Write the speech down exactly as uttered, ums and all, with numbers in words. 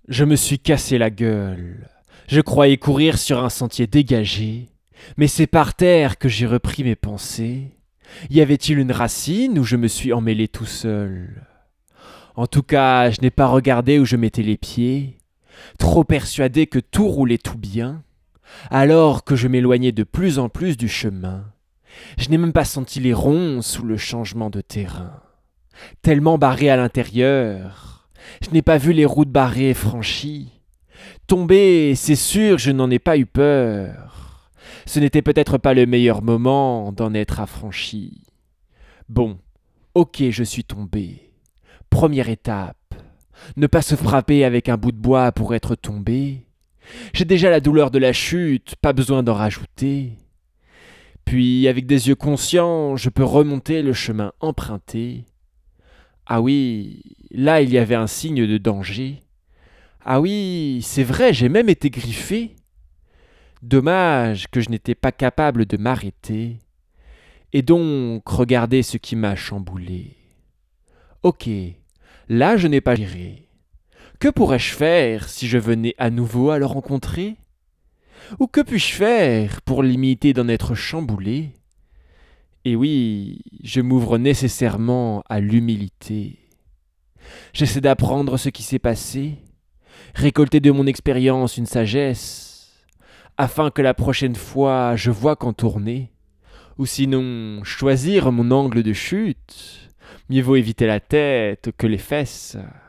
Je me suis cassé la gueule. Je croyais courir sur un sentier dégagé, mais c'est par terre que j'ai repris mes pensées. Y avait-il une racine ou je me suis emmêlé tout seul? En tout cas, je n'ai pas regardé où je mettais les pieds, trop persuadé que tout roulait tout bien, alors que je m'éloignais de plus en plus du chemin. Je n'ai même pas senti les ronces sous le changement de terrain. Tellement barré à l'intérieur, je n'ai pas vu les routes barrées franchies. Tomber, c'est sûr, je n'en ai pas eu peur. Ce n'était peut-être pas le meilleur moment d'en être affranchi. Bon, ok, je suis tombé. Première étape. Ne pas se frapper avec un bout de bois pour être tombé. J'ai déjà la douleur de la chute, pas besoin d'en rajouter. Puis, avec des yeux conscients, je peux remonter le chemin emprunté. Ah oui, là il y avait un signe de danger. Ah oui, c'est vrai, j'ai même été griffé. Dommage que je n'étais pas capable de m'arrêter. Et donc, regardez ce qui m'a chamboulé. Ok, là je n'ai pas géré. Que pourrais-je faire si je venais à nouveau à le rencontrer? Ou que puis-je faire pour limiter d'en être chamboulé? Et oui, je m'ouvre nécessairement à l'humilité. J'essaie d'apprendre ce qui s'est passé, récolter de mon expérience une sagesse, afin que la prochaine fois je vois qu'en tourner, ou sinon choisir mon angle de chute. Mieux vaut éviter la tête que les fesses.